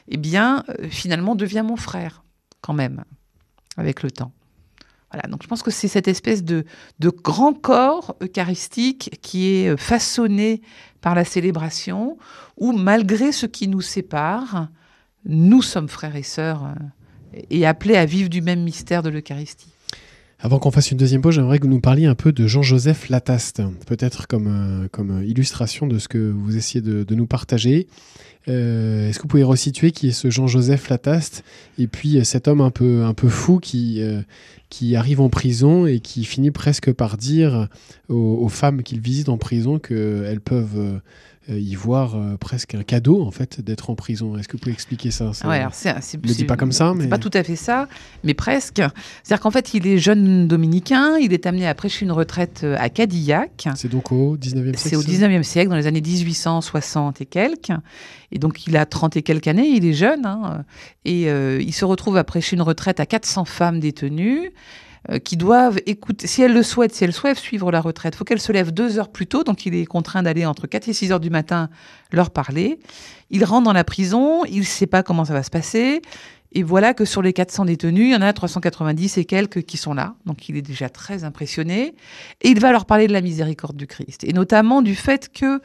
finalement devient mon frère, quand même, avec le temps. Voilà, donc je pense que c'est cette espèce de grand corps eucharistique qui est façonné par la célébration, où malgré ce qui nous sépare, nous sommes frères et sœurs et appelés à vivre du même mystère de l'Eucharistie. Avant qu'on fasse une deuxième pause, j'aimerais que vous nous parliez un peu de Jean-Joseph Lataste, peut-être comme illustration de ce que vous essayez de nous partager. Est-ce que vous pouvez resituer qui est ce Jean-Joseph Lataste et puis cet homme un peu fou qui qui arrive en prison et qui finit presque par dire aux femmes qu'il visite en prison qu'elles peuvent y voir presque un cadeau en fait d'être en prison. Est-ce que vous pouvez expliquer ça? Ouais, alors ne le dit pas comme ça, mais c'est pas tout à fait ça, mais presque. C'est-à-dire qu'en fait, il est jeune dominicain, il est amené à prêcher une retraite à Cadillac. C'est donc au 19e siècle. C'est au 19e siècle, dans les années 1860 et quelques. Et donc, il a 30 et quelques années, il est jeune. Et il se retrouve à prêcher une retraite à 400 femmes détenues qui doivent écouter, si elles le souhaitent, si elles souhaitent suivre la retraite, il faut qu'elles se lèvent 2 heures plus tôt. Donc, il est contraint d'aller entre 4 et 6 heures du matin leur parler. Il rentre dans la prison, il ne sait pas comment ça va se passer. Et voilà que sur les 400 détenus, il y en a 390 et quelques qui sont là. Donc, il est déjà très impressionné. Et il va leur parler de la miséricorde du Christ. Et notamment du fait que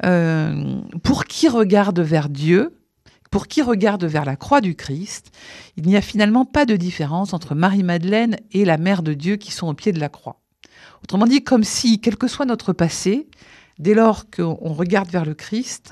pour qui regarde vers Dieu, pour qui regarde vers la croix du Christ, il n'y a finalement pas de différence entre Marie-Madeleine et la Mère de Dieu qui sont au pied de la croix. Autrement dit, comme si, quel que soit notre passé, dès lors qu'on regarde vers le Christ,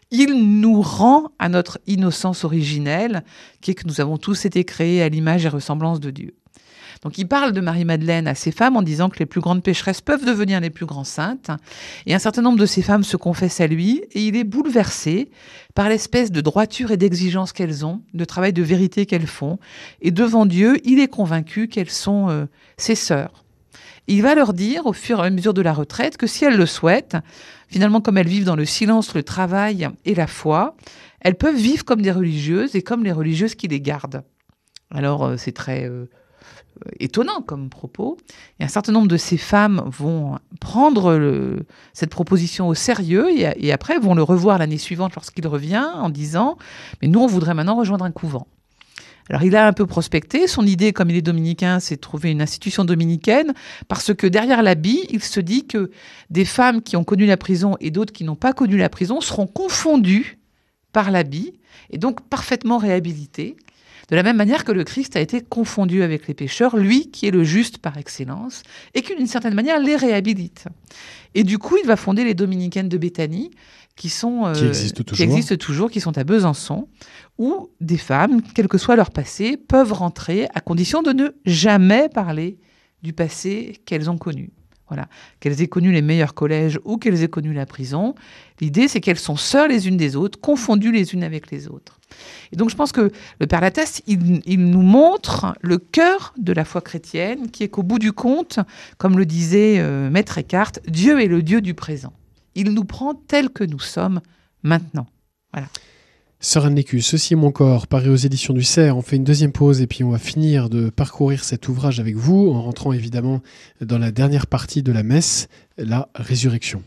il nous rend à notre innocence originelle, qui est que nous avons tous été créés à l'image et ressemblance de Dieu. Donc il parle de Marie-Madeleine à ces femmes en disant que les plus grandes pécheresses peuvent devenir les plus grandes saintes. Et un certain nombre de ces femmes se confessent à lui et il est bouleversé par l'espèce de droiture et d'exigence qu'elles ont, de travail de vérité qu'elles font. Et devant Dieu, il est convaincu qu'elles sont ses sœurs. Il va leur dire, au fur et à mesure de la retraite, que si elles le souhaitent, finalement, comme elles vivent dans le silence, le travail et la foi, elles peuvent vivre comme des religieuses et comme les religieuses qui les gardent. Alors, c'est très étonnant comme propos. Et un certain nombre de ces femmes vont prendre cette proposition au sérieux et après vont le revoir l'année suivante lorsqu'il revient en disant « Mais nous, on voudrait maintenant rejoindre un couvent ». Alors, il a un peu prospecté. Son idée, comme il est dominicain, c'est de trouver une institution dominicaine parce que derrière l'habit, il se dit que des femmes qui ont connu la prison et d'autres qui n'ont pas connu la prison seront confondues par l'habit et donc parfaitement réhabilitées. De la même manière que le Christ a été confondu avec les pécheurs, lui qui est le juste par excellence, et qui d'une certaine manière les réhabilite. Et du coup, il va fonder les Dominicaines de Béthanie, qui existent toujours, qui sont à Besançon, où des femmes, quel que soit leur passé, peuvent rentrer à condition de ne jamais parler du passé qu'elles ont connu. Voilà, qu'elles aient connu les meilleurs collèges ou qu'elles aient connu la prison. L'idée, c'est qu'elles sont sœurs les unes des autres, confondues les unes avec les autres. Et donc, je pense que le Père Latteste, il nous montre le cœur de la foi chrétienne, qui est qu'au bout du compte, comme le disait Maître Eckhart, Dieu est le Dieu du présent. Il nous prend tels que nous sommes maintenant. Voilà. Sœur Anne Lécu, Ceci est mon corps, paru aux éditions du Cerf. On fait une deuxième pause et puis on va finir de parcourir cet ouvrage avec vous, en rentrant évidemment dans la dernière partie de la messe, la résurrection.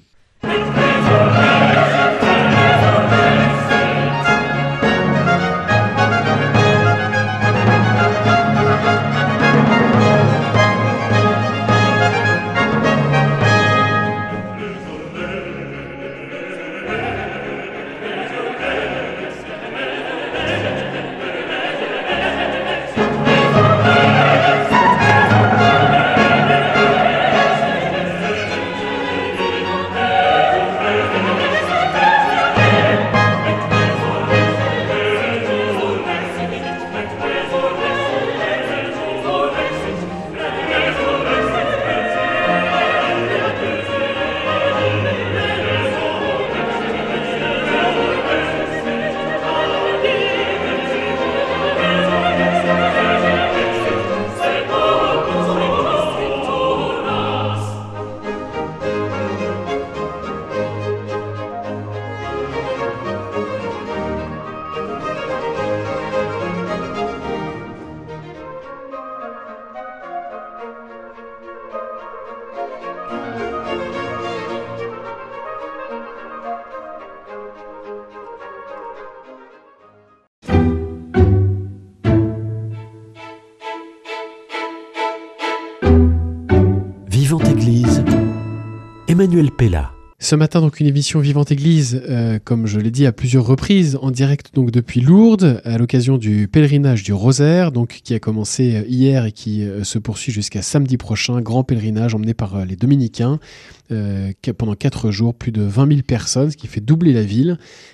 Vivante Église, Emmanuel Pella. Ce matin, donc, une émission Vivante Église, comme je l'ai dit à plusieurs reprises, en direct donc depuis Lourdes, à l'occasion du pèlerinage du Rosaire, donc qui a commencé hier et qui se poursuit jusqu'à samedi prochain. Grand pèlerinage emmené par les Dominicains pendant 4 jours. Plus de 20 000 personnes, ce qui fait doubler la ville,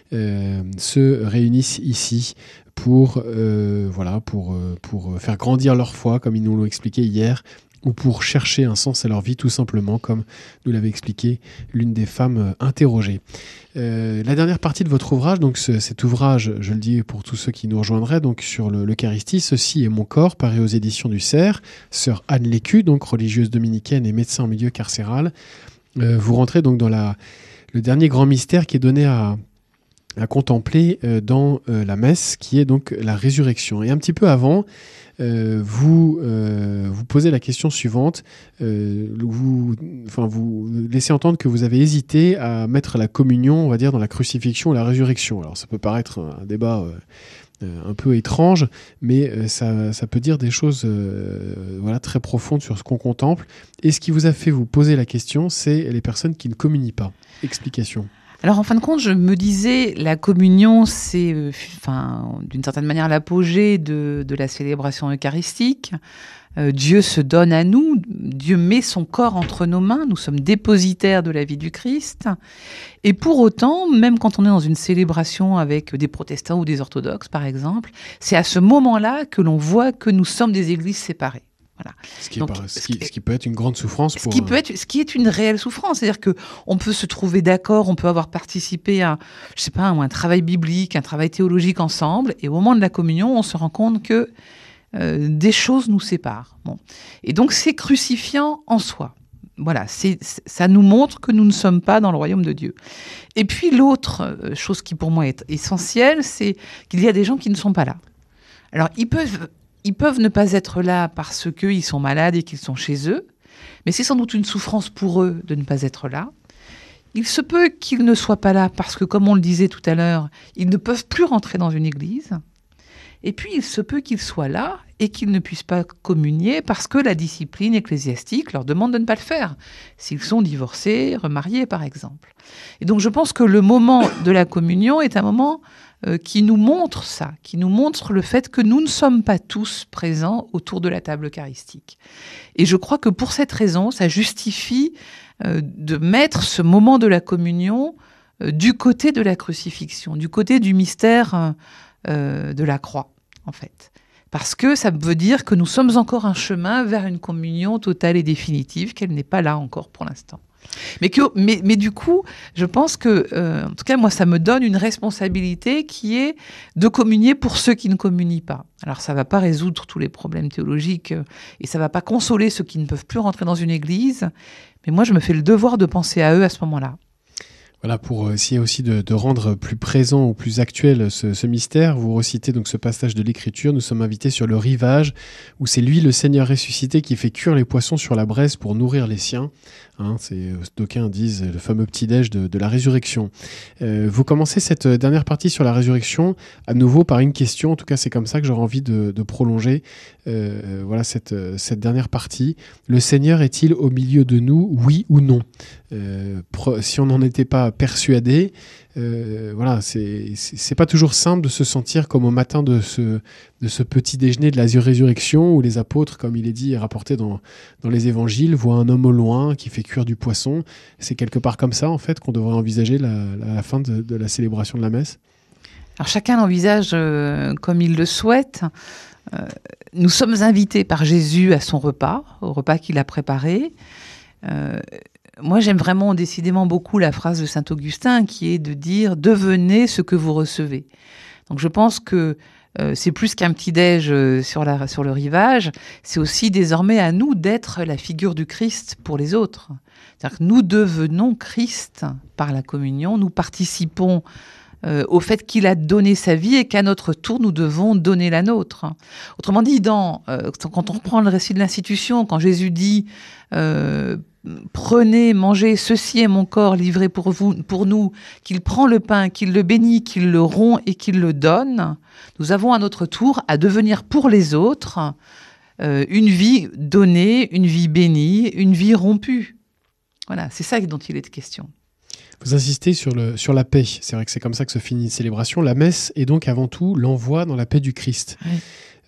se réunissent ici pour faire grandir leur foi, comme ils nous l'ont expliqué hier, ou pour chercher un sens à leur vie, tout simplement, comme nous l'avait expliqué l'une des femmes interrogées. La dernière partie de votre ouvrage, donc cet ouvrage, je le dis pour tous ceux qui nous rejoindraient, donc sur l'Eucharistie, Ceci est mon corps, paru aux éditions du Cerf, sœur Anne Lécu, donc religieuse dominicaine et médecin en milieu carcéral. Vous rentrez donc dans le dernier grand mystère qui est donné à contempler dans la messe, qui est donc la résurrection. Et un petit peu avant, vous posez la question suivante. Vous laissez entendre que vous avez hésité à mettre la communion, on va dire, dans la crucifixion et la résurrection. Alors ça peut paraître un débat un peu étrange, mais ça peut dire des choses très profondes sur ce qu'on contemple. Et ce qui vous a fait vous poser la question, c'est les personnes qui ne communient pas. Explication. Alors, en fin de compte, je me disais, la communion, c'est d'une certaine manière l'apogée de la célébration eucharistique. Dieu se donne à nous, Dieu met son corps entre nos mains, nous sommes dépositaires de la vie du Christ. Et pour autant, même quand on est dans une célébration avec des protestants ou des orthodoxes, par exemple, c'est à ce moment-là que l'on voit que nous sommes des églises séparées. Voilà. Ce qui peut être une grande souffrance. Ce qui est une réelle souffrance. C'est-à-dire qu'on peut se trouver d'accord, on peut avoir participé à, un travail biblique, un travail théologique ensemble, et au moment de la communion, on se rend compte que des choses nous séparent. Bon. Et donc, c'est crucifiant en soi. Voilà, ça nous montre que nous ne sommes pas dans le royaume de Dieu. Et puis, l'autre chose qui, pour moi, est essentielle, c'est qu'il y a des gens qui ne sont pas là. Alors, ils peuvent ne pas être là parce qu'ils sont malades et qu'ils sont chez eux, mais c'est sans doute une souffrance pour eux de ne pas être là. Il se peut qu'ils ne soient pas là parce que, comme on le disait tout à l'heure, ils ne peuvent plus rentrer dans une église. Et puis, il se peut qu'ils soient là et qu'ils ne puissent pas communier parce que la discipline ecclésiastique leur demande de ne pas le faire, s'ils sont divorcés, remariés, par exemple. Et donc, je pense que le moment de la communion est un moment qui nous montre ça, qui nous montre le fait que nous ne sommes pas tous présents autour de la table eucharistique. Et je crois que pour cette raison, ça justifie de mettre ce moment de la communion du côté de la crucifixion, du côté du mystère de la croix, en fait. Parce que ça veut dire que nous sommes encore un chemin vers une communion totale et définitive, qu'elle n'est pas là encore pour l'instant. Mais du coup, je pense que, en tout cas, moi, ça me donne une responsabilité qui est de communier pour ceux qui ne communient pas. Alors, ça ne va pas résoudre tous les problèmes théologiques et ça ne va pas consoler ceux qui ne peuvent plus rentrer dans une église. Mais moi, je me fais le devoir de penser à eux à ce moment-là. Voilà, pour essayer aussi de rendre plus présent ou plus actuel ce mystère, vous recitez donc ce passage de l'Écriture. Nous sommes invités sur le rivage, où c'est lui, le Seigneur ressuscité, qui fait cuire les poissons sur la braise pour nourrir les siens. D'aucuns disent le fameux petit-déj de la résurrection. Vous commencez cette dernière partie sur la résurrection à nouveau par une question. En tout cas, c'est comme ça que j'aurais envie de prolonger cette dernière partie. Le Seigneur est-il au milieu de nous, oui ou non ? Si on n'en était pas persuadé, c'est pas toujours simple de se sentir comme au matin de ce petit déjeuner de la résurrection où les apôtres, comme il est dit et rapporté dans les évangiles, voient un homme au loin qui fait cuire du poisson. C'est quelque part comme ça en fait qu'on devrait envisager la fin de la célébration de la messe. Alors chacun l'envisage comme il le souhaite. Nous sommes invités par Jésus à son repas, au repas qu'il a préparé. Moi, j'aime vraiment décidément beaucoup la phrase de saint Augustin qui est de dire « devenez ce que vous recevez ». Donc je pense que c'est plus qu'un petit-déj sur le rivage, c'est aussi désormais à nous d'être la figure du Christ pour les autres. C'est-à-dire que nous devenons Christ par la communion, nous participons au fait qu'il a donné sa vie et qu'à notre tour, nous devons donner la nôtre. Autrement dit, quand on reprend le récit de l'institution, quand Jésus dit prenez, mangez, ceci est mon corps livré pour nous, qu'il prend le pain, qu'il le bénit, qu'il le rompt et qu'il le donne, nous avons à notre tour à devenir pour les autres une vie donnée, une vie bénie, une vie rompue. Voilà, c'est ça dont il est question. Vous insistez sur la paix. C'est vrai que c'est comme ça que se finit une célébration. La messe est donc avant tout l'envoi dans la paix du Christ. Oui.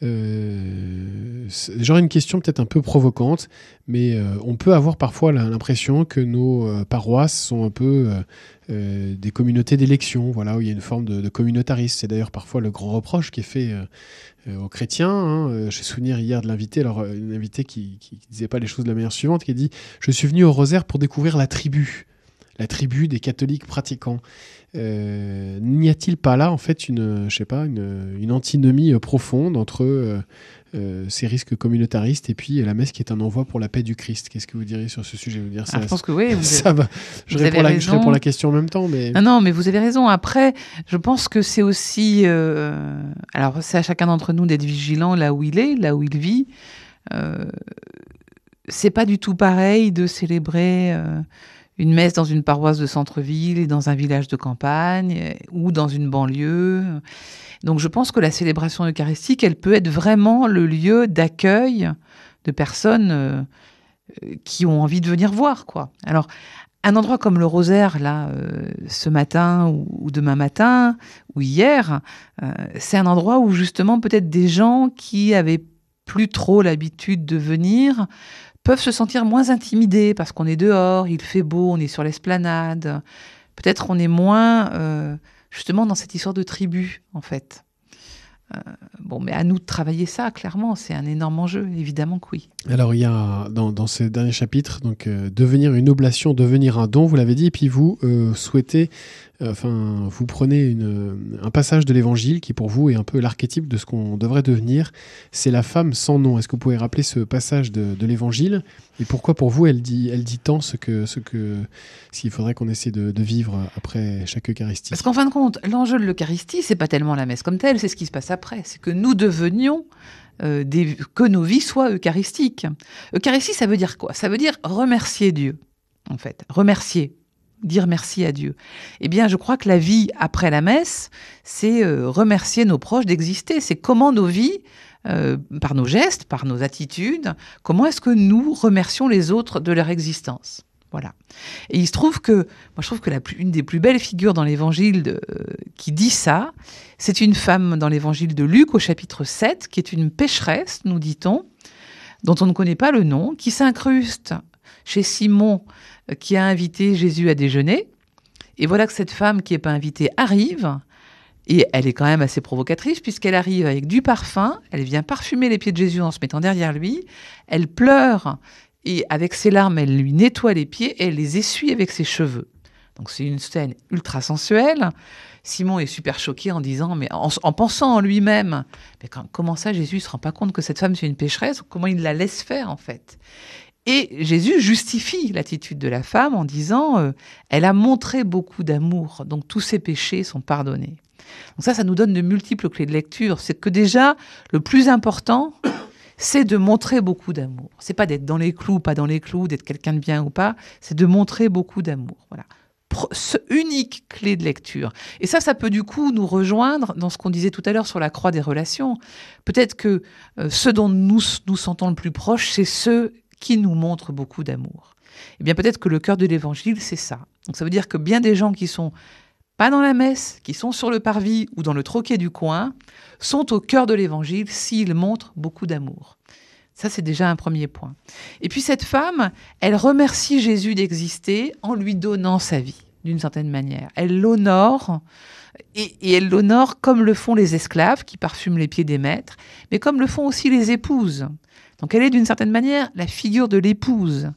J'aurais une question peut-être un peu provocante, mais on peut avoir parfois l'impression que nos paroisses sont un peu des communautés d'élection, voilà, où il y a une forme de communautarisme. C'est d'ailleurs parfois le grand reproche qui est fait aux chrétiens. Hein. J'ai souvenir hier de l'invité, alors une invitée qui disait pas les choses de la manière suivante, qui a dit « Je suis venu au rosaire pour découvrir la tribu des catholiques pratiquants ». N'y a-t-il pas là en fait une antinomie profonde entre ces risques communautaristes et puis la messe qui est un envoi pour la paix du Christ? Qu'est-ce que vous diriez sur ce sujet? Je pense que oui. Je réponds la question en même temps. Mais... Non, mais vous avez raison. Après, je pense que c'est aussi... alors, c'est à chacun d'entre nous d'être vigilant là où il est, là où il vit. C'est pas du tout pareil de célébrer... une messe dans une paroisse de centre-ville et dans un village de campagne ou dans une banlieue. Donc je pense que la célébration eucharistique, elle peut être vraiment le lieu d'accueil de personnes qui ont envie de venir voir, quoi. Alors, un endroit comme le Rosaire, là, ce matin ou demain matin ou hier, c'est un endroit où justement peut-être des gens qui avaient plus trop l'habitude de venir peuvent se sentir moins intimidés parce qu'on est dehors, il fait beau, on est sur l'esplanade. Peut-être on est moins justement dans cette histoire de tribu, en fait. Mais à nous de travailler ça, clairement, c'est un énorme enjeu, évidemment que oui. Alors il y a dans ce dernier chapitre, donc devenir une oblation, devenir un don, vous l'avez dit, et puis vous souhaitez, vous prenez un passage de l'Évangile qui pour vous est un peu l'archétype de ce qu'on devrait devenir, c'est la femme sans nom. Est-ce que vous pouvez rappeler ce passage de l'Évangile et pourquoi pour vous elle dit tant ce qu'il faudrait qu'on essaie de vivre après chaque Eucharistie? Parce qu'en fin de compte, l'enjeu de l'Eucharistie, c'est pas tellement la messe comme telle, c'est ce qui se passe après, c'est que nous devenions que nos vies soient eucharistiques. Eucharistie, ça veut dire quoi? Ça veut dire remercier Dieu, en fait. Remercier. Dire merci à Dieu. Eh bien, je crois que la vie après la messe, c'est remercier nos proches d'exister. C'est comment nos vies, par nos gestes, par nos attitudes, comment est-ce que nous remercions les autres de leur existence. Voilà. Et il se trouve que, moi je trouve que une des plus belles figures dans l'évangile qui dit ça, c'est une femme dans l'évangile de Luc au chapitre 7, qui est une pécheresse, nous dit-on, dont on ne connaît pas le nom, qui s'incruste chez Simon, qui a invité Jésus à déjeuner. Et voilà que cette femme qui n'est pas invitée arrive, et elle est quand même assez provocatrice, puisqu'elle arrive avec du parfum, elle vient parfumer les pieds de Jésus en se mettant derrière lui, elle pleure, et avec ses larmes, elle lui nettoie les pieds et elle les essuie avec ses cheveux. Donc c'est une scène ultra sensuelle. Simon est super choqué en disant, mais en pensant en lui-même, mais comment ça Jésus ne se rend pas compte que cette femme c'est une pécheresse? Comment il la laisse faire en fait? Et Jésus justifie l'attitude de la femme en disant, elle a montré beaucoup d'amour, donc tous ses péchés sont pardonnés. Donc ça nous donne de multiples clés de lecture. C'est que déjà, le plus important, c'est de montrer beaucoup d'amour. C'est pas d'être dans les clous, pas dans les clous, d'être quelqu'un de bien ou pas, c'est de montrer beaucoup d'amour. Voilà. Unique clé de lecture. Et ça peut du coup nous rejoindre dans ce qu'on disait tout à l'heure sur la croix des relations. Peut-être que ceux dont nous sentons le plus proches, c'est ceux qui nous montrent beaucoup d'amour. Eh bien peut-être que le cœur de l'évangile, c'est ça. Donc ça veut dire que bien des gens qui sont pas dans la messe, qui sont sur le parvis ou dans le troquet du coin, sont au cœur de l'évangile s'ils montrent beaucoup d'amour. Ça, c'est déjà un premier point. Et puis cette femme, elle remercie Jésus d'exister en lui donnant sa vie, d'une certaine manière. Elle l'honore, et elle l'honore comme le font les esclaves qui parfument les pieds des maîtres, mais comme le font aussi les épouses. Donc elle est d'une certaine manière la figure de l'épouse,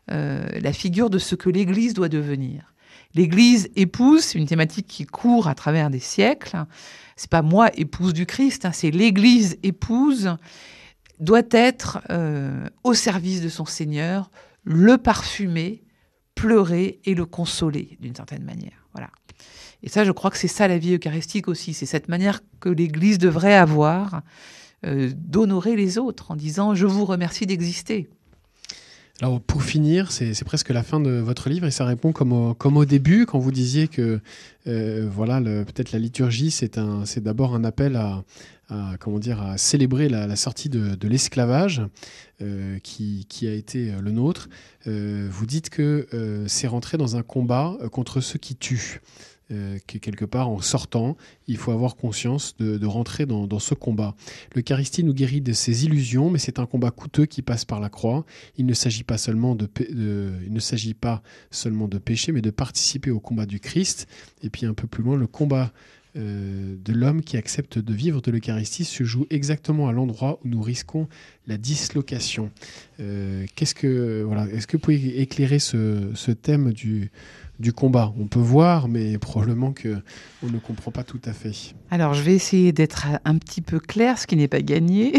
la figure de ce que l'Église doit devenir. L'Église épouse, c'est une thématique qui court à travers des siècles. C'est pas moi épouse du Christ, c'est l'Église épouse doit être au service de son Seigneur, le parfumer, pleurer et le consoler d'une certaine manière. Voilà. Et ça, je crois que c'est ça la vie eucharistique aussi. C'est cette manière que l'Église devrait avoir d'honorer les autres en disant « je vous remercie d'exister ». Alors pour finir, c'est presque la fin de votre livre et ça répond comme au début quand vous disiez que peut-être la liturgie c'est d'abord un appel à célébrer la sortie de l'esclavage qui a été le nôtre. Vous dites que c'est rentrer dans un combat contre ceux qui tuent. Que quelque part, en sortant, il faut avoir conscience de rentrer dans ce combat. L'Eucharistie nous guérit de ses illusions, mais c'est un combat coûteux qui passe par la croix. Il ne s'agit pas seulement de pécher, mais de participer au combat du Christ. Et puis un peu plus loin, le combat de l'homme qui accepte de vivre de l'Eucharistie se joue exactement à l'endroit où nous risquons la dislocation. Est-ce que vous pouvez éclairer ce thème du combat? On peut voir, mais probablement qu'on ne comprend pas tout à fait. Alors, je vais essayer d'être un petit peu clair, ce qui n'est pas gagné.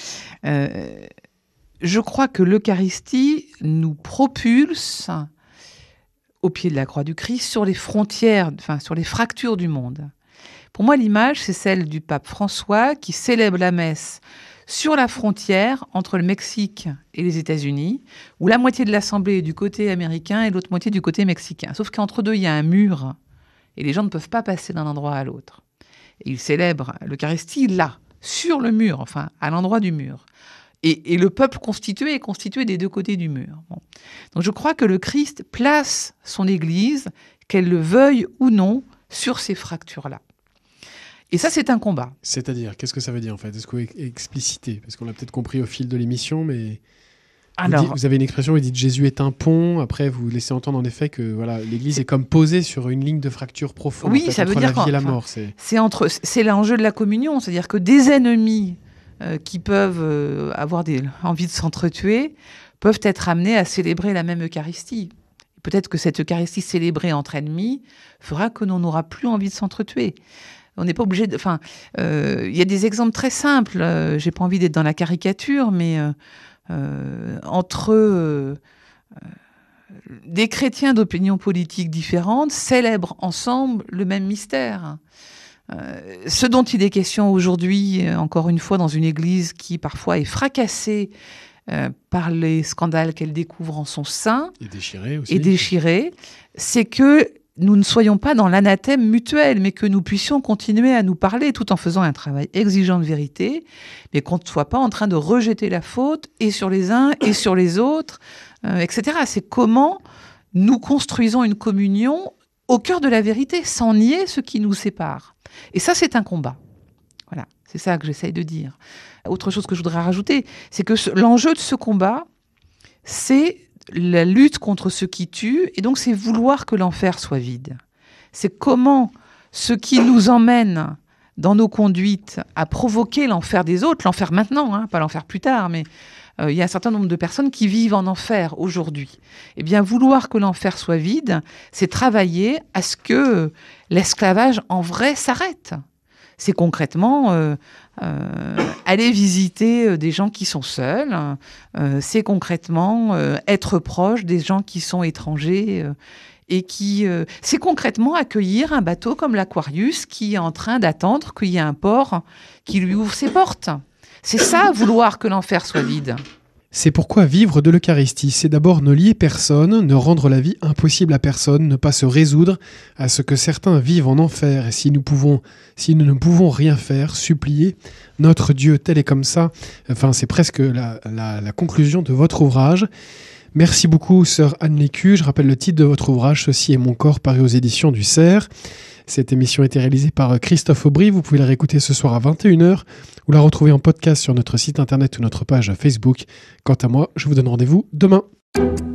Je crois que l'Eucharistie nous propulse au pied de la croix du Christ sur les frontières, sur les fractures du monde. Pour moi, l'image, c'est celle du pape François qui célèbre la messe sur la frontière entre le Mexique et les États-Unis, où la moitié de l'Assemblée est du côté américain et l'autre moitié du côté mexicain. Sauf qu'entre deux, il y a un mur et les gens ne peuvent pas passer d'un endroit à l'autre. Et il célèbre l'Eucharistie là, sur le mur, à l'endroit du mur. Et le peuple constitué est constitué des deux côtés du mur. Bon. Donc je crois que le Christ place son Église, qu'elle le veuille ou non, sur ces fractures-là. Et ça, c'est un combat. C'est-à-dire, qu'est-ce que ça veut dire en fait? Est-ce que vous explicitez? Parce qu'on l'a peut-être compris au fil de l'émission, mais vous avez une expression, vous dites Jésus est un pont. Après, vous laissez entendre en effet que l'Église est comme posée sur une ligne de fracture profonde. Oui, ça veut dire entre la vie et la mort. C'est l'enjeu de la communion, c'est-à-dire que des ennemis qui peuvent avoir envie de s'entretuer peuvent être amenés à célébrer la même Eucharistie. Peut-être que cette Eucharistie célébrée entre ennemis fera que l'on n'aura plus envie de s'entretuer. On n'est pas obligé de... y a des exemples très simples. J'ai pas envie d'être dans la caricature, mais entre des chrétiens d'opinions politiques différentes célèbrent ensemble le même mystère. Ce dont il est question aujourd'hui, encore une fois, dans une église qui parfois est fracassée par les scandales qu'elle découvre en son sein, et déchirée, c'est que nous ne soyons pas dans l'anathème mutuel, mais que nous puissions continuer à nous parler tout en faisant un travail exigeant de vérité, mais qu'on ne soit pas en train de rejeter la faute et sur les uns et sur les autres, etc. C'est comment nous construisons une communion au cœur de la vérité, sans nier ce qui nous sépare. Et ça, c'est un combat. Voilà, c'est ça que j'essaye de dire. Autre chose que je voudrais rajouter, c'est que l'enjeu de ce combat, c'est la lutte contre ce qui tue, et donc c'est vouloir que l'enfer soit vide. C'est comment ce qui nous emmène dans nos conduites à provoquer l'enfer des autres, l'enfer maintenant, pas l'enfer plus tard, mais il y a un certain nombre de personnes qui vivent en enfer aujourd'hui. Eh bien, vouloir que l'enfer soit vide, c'est travailler à ce que l'esclavage en vrai s'arrête. C'est concrètement aller visiter des gens qui sont seuls, c'est concrètement être proche des gens qui sont étrangers et c'est concrètement accueillir un bateau comme l'Aquarius qui est en train d'attendre qu'il y ait un port qui lui ouvre ses portes. C'est ça, vouloir que l'enfer soit vide. C'est pourquoi vivre de l'Eucharistie, c'est d'abord ne lier personne, ne rendre la vie impossible à personne, ne pas se résoudre à ce que certains vivent en enfer. Et si nous ne pouvons rien faire, supplier notre Dieu tel et comme ça. C'est presque la conclusion de votre ouvrage. Merci beaucoup, sœur Anne Lécu. Je rappelle le titre de votre ouvrage, Ceci est mon corps, paru aux éditions du Cerf. Cette émission a été réalisée par Christophe Aubry. Vous pouvez la réécouter ce soir à 21h ou la retrouver en podcast sur notre site internet ou notre page Facebook. Quant à moi, je vous donne rendez-vous demain.